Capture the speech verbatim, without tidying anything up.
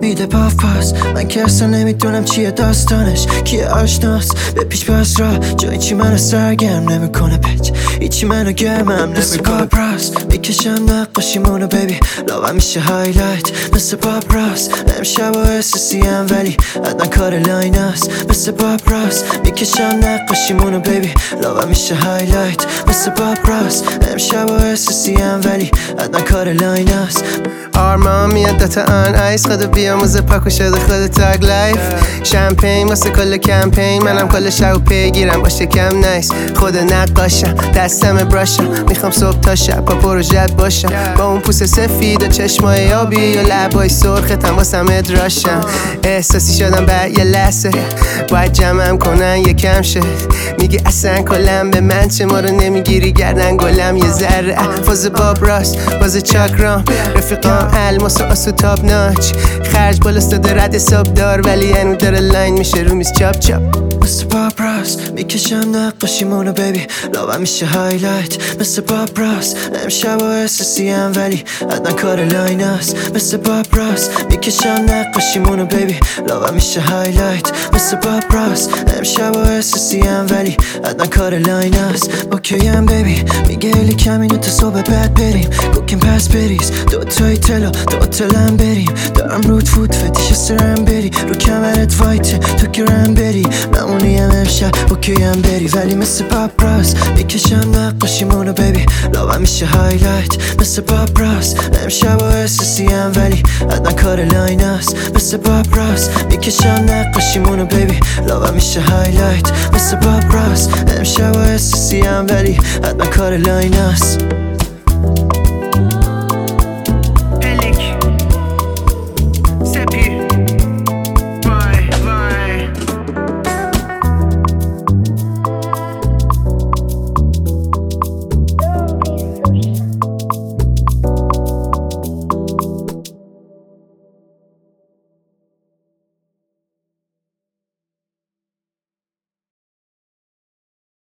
میده پاف پاس. من که اصلا نمیدونم چیه داستانش، کیه آشناست به پیش پاس را جایی چی منو سرگرم نمیکنه پچ، هیچی منو گرمم مثل پاپ راس. میکشم نقاشیمونو بیبی لاغم میشه هایلایت مثل پاپ راس. امشب و احساسیم ولی حتما کار لاین است مثل پاپ راس. میکشم نقاشیمونو بیبی لاغم میشه هایلایت مثل پاپ راس. امشب و احساسیم ولی حتما کار لاین است. آرمان میاد داتا آن آیس، خدا بیاموزه پاکو شده خود تاگ لایف. شمپین واسه کل کمپین، منم کل شب و پیگیرم باشه کم نایس. خود نقاشم دستم براشم، میخوام صبح تا شب با پروژت باشم. با اون پوست سفید و چشمای آبی و لبای سرختم واسم ادراشم. احساسی شدم بعد یه لحظه باید جمعم کنن یکم شد. میگی اصلا کلم به من چه، ما رو نمیگیری گردن گلم یه ذره. فاز باب راست باز چاکرام، رفیقام الماس و آسو تاب ناچ. خرج بالاستاده رد حساب دار ولی انو داره لاین میشه رو میز چاپ چاپ مثل پاپ راس. میکشم نقاشیمونو بیبی لاغم میشه هایلایت مثل پاپ راس. امشب و احساسیم ولی حتما کار لاین است مثل پاپ راس. میکشم نقاشیمونو بیبی لاغم میشه هایلایت مثل پاپ راس. امشب و احساسیم ولی حتما کار لاین است. اوکیم بیبی میگه الی کمینو تا صبح بعد بریم کوکیم پس بریز دوتای تلو دوتالم بریم. دارم رود فود فتیش سرم بری رو کمرت وایته تو گرم بری ممونیم امشب اوکیم بری ولی مثل پاپ راس. میکشم نقاشیمونو بیبی لاغم میشه هایلایت مثل پاپ راس. امشب و احساسیم ولی حتما کار لاین است مثل پاپ راس. میکشم نقاشیمونو بیبی لاغم میشه هایلایت مثل پاپ راس. امشب و احساسیم ولی حتما کار لاین است.